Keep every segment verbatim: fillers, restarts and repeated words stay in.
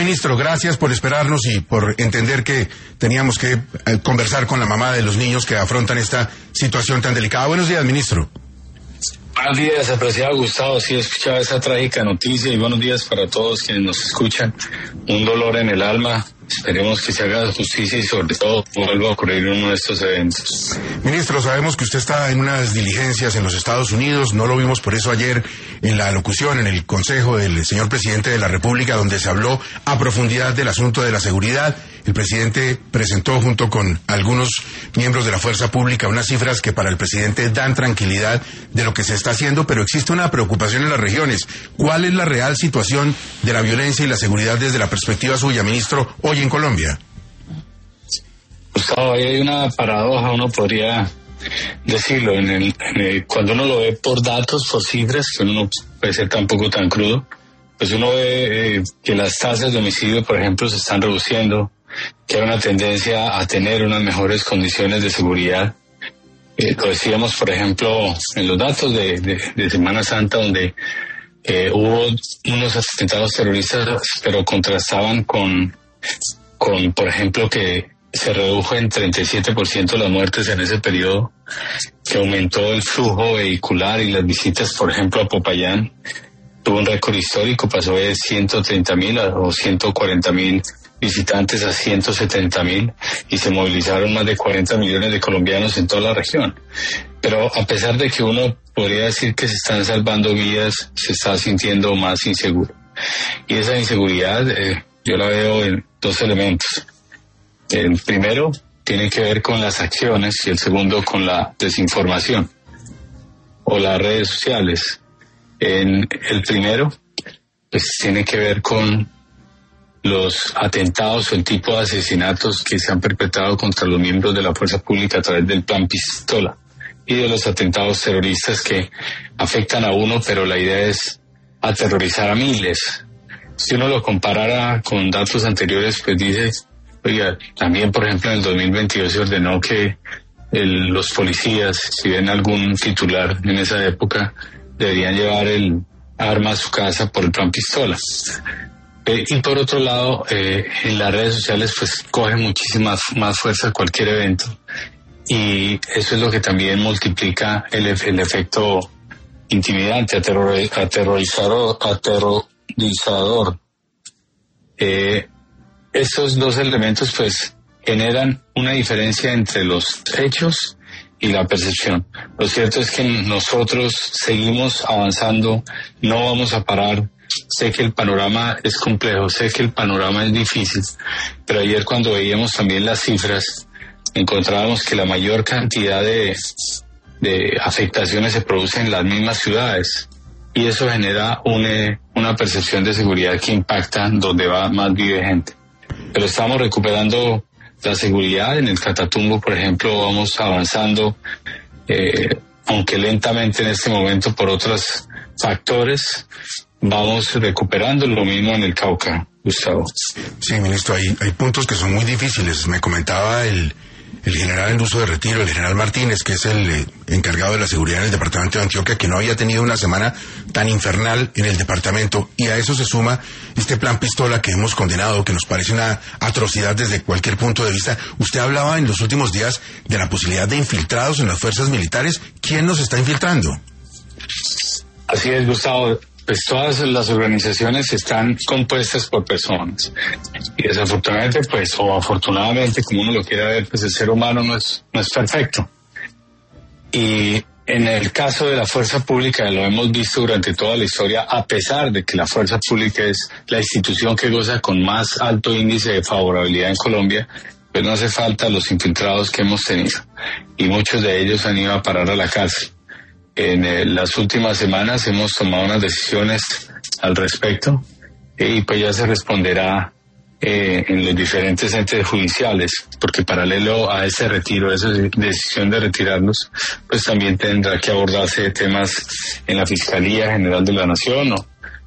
Ministro, gracias por esperarnos y por entender que teníamos que eh, conversar con la mamá de los niños que afrontan esta situación tan delicada. Buenos días, ministro. Buenos días, apreciado Gustavo. Sí, he escuchado esa trágica noticia y buenos días para todos quienes nos escuchan. Un dolor en el alma. Esperemos que se haga justicia y sobre todo vuelva a ocurrir uno de estos eventos. Ministro, sabemos que usted está en unas diligencias en los Estados Unidos, no lo vimos por eso ayer en la locución, en el consejo del señor presidente de la República, donde se habló a profundidad del asunto de la seguridad. El presidente presentó junto con algunos miembros de la fuerza pública unas cifras que para el presidente dan tranquilidad de lo que se está haciendo, pero existe una preocupación en las regiones. ¿Cuál es la real situación de la violencia y la seguridad desde la perspectiva suya, ministro, hoy en Colombia? Gustavo, ahí hay una paradoja, uno podría decirlo, en el, en el, cuando uno lo ve por datos, por cifras, que uno no puede ser tampoco tan crudo, pues uno ve eh, que las tasas de homicidio, por ejemplo, se están reduciendo, que hay una tendencia a tener unas mejores condiciones de seguridad. Eh, lo decíamos, por ejemplo, en los datos de, de, de Semana Santa, donde eh, hubo unos atentados terroristas, pero contrastaban con, con, por ejemplo, que se redujo en treinta y siete por ciento las muertes en ese periodo, que aumentó el flujo vehicular y las visitas, por ejemplo, a Popayán. Tuvo un récord histórico, pasó de ciento treinta mil o ciento cuarenta mil visitantes a ciento setenta mil y se movilizaron más de cuarenta millones de colombianos en toda la región. Pero a pesar de que uno podría decir que se están salvando vidas, se está sintiendo más inseguro. Y esa inseguridad eh, yo la veo en dos elementos. El primero tiene que ver con las acciones y el segundo con la desinformación o las redes sociales. En el primero, pues tiene que ver con los atentados o el tipo de asesinatos que se han perpetrado contra los miembros de la fuerza pública a través del plan Pistola y de los atentados terroristas que afectan a uno, pero la idea es aterrorizar a miles. Si uno lo comparara con datos anteriores, pues dice, oiga, también por ejemplo en el dos mil veintidós se ordenó que el, los policías, si ven algún titular en esa época, deberían llevar el arma a su casa por el plan Pistola. Eh, y por otro lado, eh, en las redes sociales pues coge muchísima más fuerza cualquier evento y eso es lo que también multiplica el, el efecto intimidante, aterror, aterrorizador. aterrorizador. Eh, estos dos elementos pues generan una diferencia entre los hechos y la percepción. Lo cierto es que nosotros seguimos avanzando, no vamos a parar. Sé que el panorama es complejo, sé que el panorama es difícil, pero ayer cuando veíamos también las cifras, encontrábamos que la mayor cantidad de, de afectaciones se producen en las mismas ciudades y eso genera una, una percepción de seguridad que impacta donde va más vive gente. Pero estamos recuperando la seguridad. En el Catatumbo, por ejemplo, vamos avanzando, eh, aunque lentamente en este momento por otros factores, vamos recuperando. Lo mismo en el Cauca, Gustavo. Sí, ministro, hay, hay puntos que son muy difíciles. Me comentaba el, el general en uso de retiro, el general Martínez, que es el eh, encargado de la seguridad en el departamento de Antioquia, que no había tenido una semana tan infernal en el departamento, y a eso se suma este plan Pistola que hemos condenado, que nos parece una atrocidad desde cualquier punto de vista. Usted hablaba en los últimos días de la posibilidad de infiltrados en las fuerzas militares. ¿Quién nos está infiltrando? Así es, Gustavo. Pues todas las organizaciones están compuestas por personas y desafortunadamente, pues, o afortunadamente, como uno lo quiera ver, pues el ser humano no es, no es perfecto. Y en el caso de la fuerza pública, lo hemos visto durante toda la historia, a pesar de que la fuerza pública es la institución que goza con más alto índice de favorabilidad en Colombia, pues no hace falta los infiltrados que hemos tenido y muchos de ellos han ido a parar a la cárcel. En eh, las últimas semanas hemos tomado unas decisiones al respecto eh, y pues ya se responderá eh, en los diferentes entes judiciales, porque paralelo a ese retiro, a esa decisión de retirarlos, pues también tendrá que abordarse temas en la Fiscalía General de la Nación, ¿no?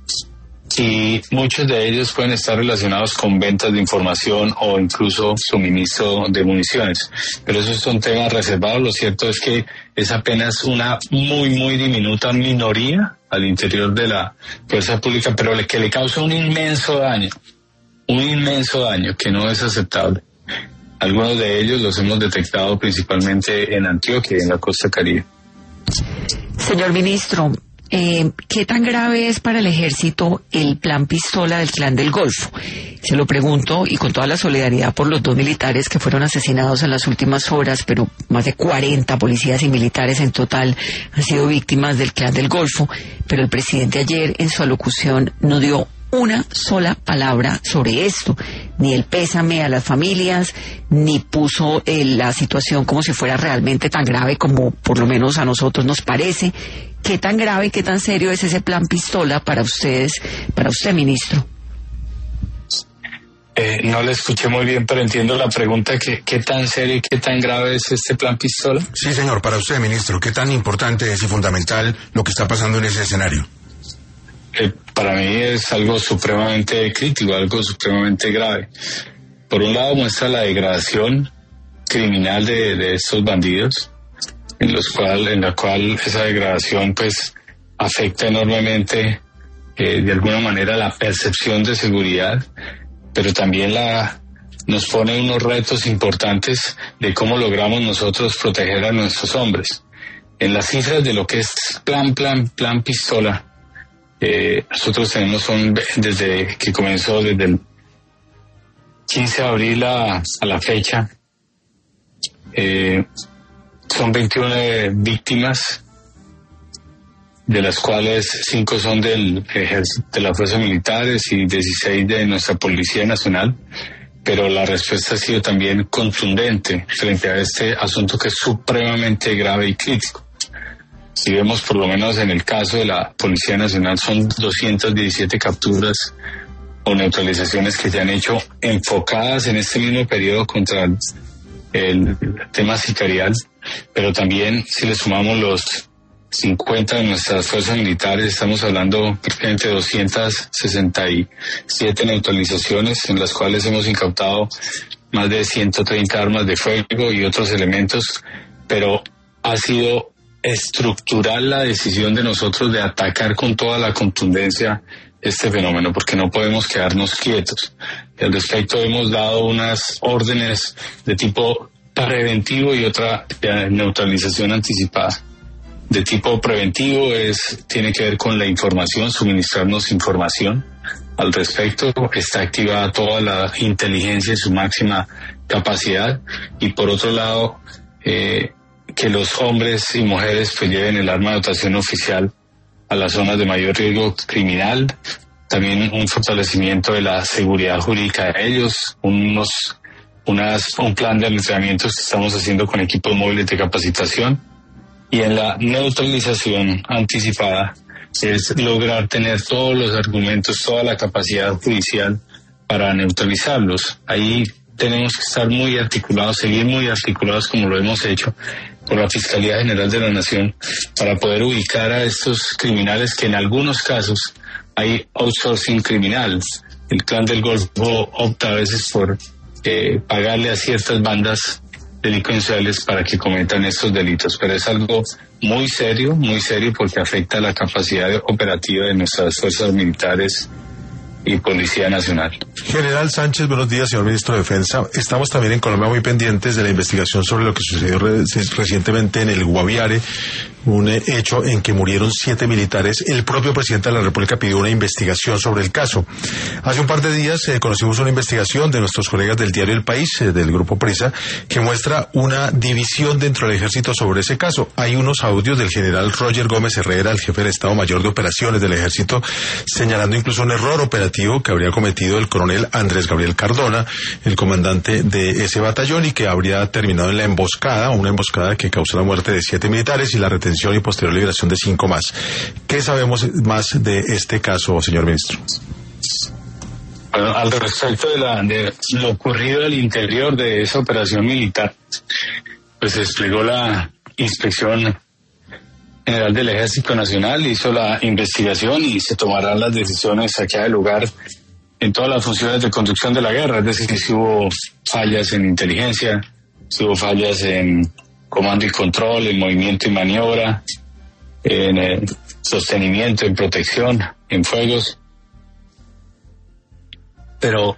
Y muchos de ellos pueden estar relacionados con ventas de información o incluso suministro de municiones. Pero esos son temas reservados. Lo cierto es que es apenas una muy, muy diminuta minoría al interior de la fuerza pública, pero que le causa un inmenso daño un inmenso daño que no es aceptable. Algunos de ellos los hemos detectado principalmente en Antioquia y en la costa caribe. Señor ministro, eh, ¿qué tan grave es para el ejército el plan pistola del Clan del Golfo? Se lo pregunto, y con toda la solidaridad por los dos militares que fueron asesinados en las últimas horas, pero más de cuarenta policías y militares en total han sido víctimas del Clan del Golfo, pero el presidente ayer en su alocución no dio una sola palabra sobre esto, ni el pésame a las familias, ni puso eh, la situación como si fuera realmente tan grave como por lo menos a nosotros nos parece. ¿Qué tan grave, qué tan serio es ese plan pistola para ustedes, para usted, ministro? Eh, no le escuché muy bien, pero entiendo la pregunta, que ¿qué tan serio y qué tan grave es este plan pistola? Sí, señor, para usted, ministro, ¿qué tan importante es y fundamental lo que está pasando en ese escenario? Eh, para mí es algo supremamente crítico, algo supremamente grave. Por un lado muestra la degradación criminal de, de estos bandidos, en los cual, en la cual esa degradación pues afecta enormemente eh, de alguna manera la percepción de seguridad, pero también la nos pone unos retos importantes de cómo logramos nosotros proteger a nuestros hombres. En las cifras de lo que es plan, plan, plan pistola, Eh, nosotros tenemos son desde que comenzó desde el quince de abril a, a la fecha, eh, son veintiuna víctimas, de las cuales cinco son del ejército, de las fuerzas militares, y dieciséis de nuestra Policía Nacional, pero la respuesta ha sido también contundente frente a este asunto que es supremamente grave y crítico. Si vemos, por lo menos en el caso de la Policía Nacional, son doscientas diecisiete capturas o neutralizaciones que se han hecho enfocadas en este mismo periodo contra el, el tema sicarial, pero también si le sumamos los cincuenta de nuestras fuerzas militares, estamos hablando prácticamente de doscientas sesenta y siete neutralizaciones, en las cuales hemos incautado más de ciento treinta armas de fuego y otros elementos, pero ha sido estructural la decisión de nosotros de atacar con toda la contundencia este fenómeno, porque no podemos quedarnos quietos. Y al respecto hemos dado unas órdenes de tipo preventivo y otra de neutralización anticipada. De tipo preventivo es tiene que ver con la información, suministrarnos información al respecto. Está activada toda la inteligencia en su máxima capacidad, y por otro lado eh, que los hombres y mujeres pues lleven el arma de dotación oficial a las zonas de mayor riesgo criminal. También un fortalecimiento de la seguridad jurídica de ellos, unos, unas, un plan de entrenamientos que estamos haciendo con equipos móviles de capacitación. Y en la neutralización anticipada es lograr tener todos los argumentos, toda la capacidad judicial para neutralizarlos. Ahí tenemos que estar muy articulados, seguir muy articulados como lo hemos hecho por la Fiscalía General de la Nación, para poder ubicar a estos criminales que en algunos casos hay outsourcing criminal. El Clan del Golfo opta a veces por eh, pagarle a ciertas bandas delincuenciales para que cometan estos delitos, pero es algo muy serio, muy serio, porque afecta la capacidad operativa de nuestras fuerzas militares y Policía Nacional. General Sánchez, buenos días, señor ministro de Defensa. Estamos también en Colombia muy pendientes de la investigación sobre lo que sucedió re recientemente en el Guaviare, un hecho en que murieron siete militares. El propio presidente de la República pidió una investigación sobre el caso. Hace un par de días eh, conocimos una investigación de nuestros colegas del diario El País, eh, del Grupo Prisa, que muestra una división dentro del ejército sobre ese caso. Hay unos audios del general Roger Gómez Herrera, el jefe del Estado Mayor de Operaciones del ejército, señalando incluso un error operativo que habría cometido el coronel Andrés Gabriel Cardona, el comandante de ese batallón, y que habría terminado en la emboscada, una emboscada que causó la muerte de siete militares y la retención y posterior liberación de cinco más. ¿Qué sabemos más de este caso, señor ministro? Bueno, al respecto de, la, de lo ocurrido al interior de esa operación militar, pues se desplegó la Inspección General del Ejército Nacional, hizo la investigación y se tomarán las decisiones a cada lugar en todas las funciones de conducción de la guerra, es decir, si hubo fallas en inteligencia, si hubo fallas en comando y control, en movimiento y maniobra, en eh, sostenimiento, en protección, en fuegos. Pero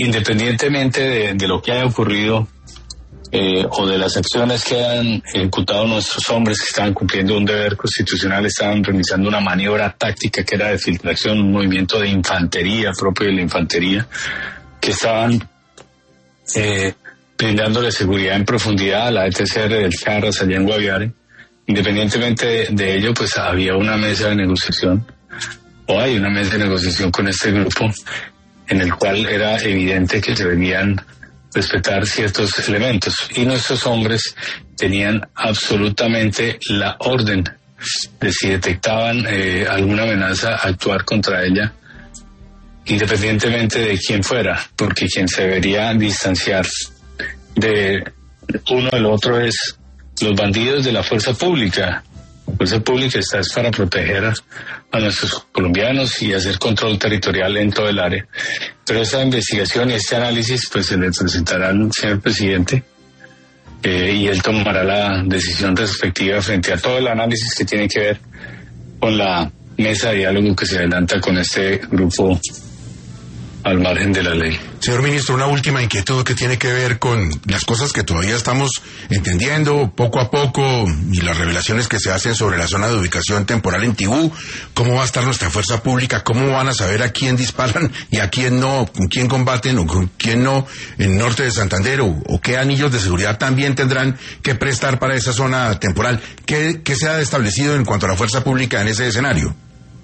independientemente de, de lo que haya ocurrido eh, o de las acciones que han ejecutado nuestros hombres que estaban cumpliendo un deber constitucional, estaban realizando una maniobra táctica que era de filtración, un movimiento de infantería propio de la infantería, que estaban eh, brindándole seguridad en profundidad a la E T C R del Charras allá en Guaviare. Independientemente de, de ello, pues había una mesa de negociación, o hay una mesa de negociación con este grupo, en el cual era evidente que se debían respetar ciertos elementos. Y nuestros hombres tenían absolutamente la orden de, si detectaban eh, alguna amenaza, actuar contra ella, independientemente de quién fuera, porque quien se debería distanciar de uno del otro es los bandidos de la fuerza pública. La fuerza pública está es para proteger a nuestros colombianos y hacer control territorial en todo el área. Pero esa investigación y este análisis pues se le presentará al señor presidente eh, y él tomará la decisión respectiva frente a todo el análisis que tiene que ver con la mesa de diálogo que se adelanta con este grupo al margen de la ley. Señor ministro, una última inquietud que tiene que ver con las cosas que todavía estamos entendiendo poco a poco y las revelaciones que se hacen sobre la zona de ubicación temporal en Tibú. ¿Cómo va a estar nuestra fuerza pública? ¿Cómo van a saber a quién disparan y a quién no? ¿Con quién combaten o con quién no en norte de Santander? ¿O, o qué anillos de seguridad también tendrán que prestar para esa zona temporal? ¿Qué, qué se ha establecido en cuanto a la fuerza pública en ese escenario?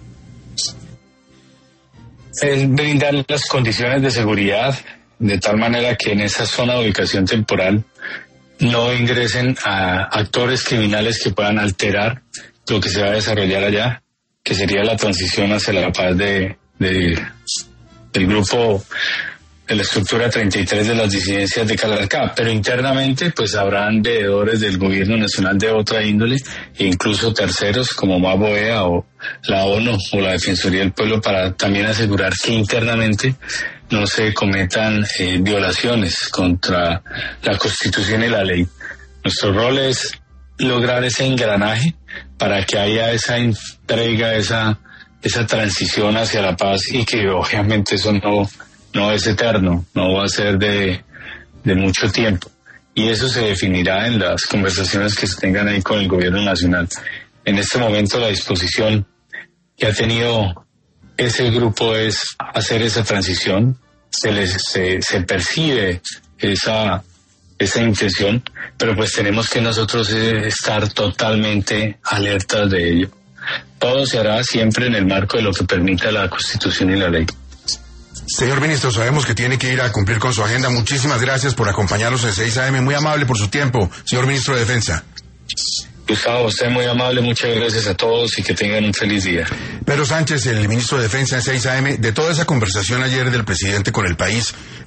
Es brindar las condiciones de seguridad de tal manera que en esa zona de ubicación temporal no ingresen a actores criminales que puedan alterar lo que se va a desarrollar allá, que sería la transición hacia la paz de, de del grupo de la estructura treinta y tres de las disidencias de Calarcá, pero internamente pues habrán veedores del gobierno nacional de otra índole e incluso terceros como Maboea o la ONU o la Defensoría del Pueblo para también asegurar que internamente no se cometan eh, violaciones contra la Constitución y la ley. Nuestro rol es lograr ese engranaje para que haya esa entrega, esa, esa transición hacia la paz y que obviamente eso no no es eterno, no va a ser de, de mucho tiempo. Y eso se definirá en las conversaciones que se tengan ahí con el gobierno nacional. En este momento la disposición que ha tenido ese grupo es hacer esa transición, se les se, se percibe esa, esa intención, pero pues tenemos que nosotros estar totalmente alertas de ello. Todo se hará siempre en el marco de lo que permita la Constitución y la ley. Señor ministro, sabemos que tiene que ir a cumplir con su agenda. Muchísimas gracias por acompañarnos en seis A M. Muy amable por su tiempo, señor ministro de Defensa. Gustavo, usted muy amable. Muchas gracias a todos y que tengan un feliz día. Pedro Sánchez, el ministro de Defensa en seis A M. De toda esa conversación ayer del presidente con el país,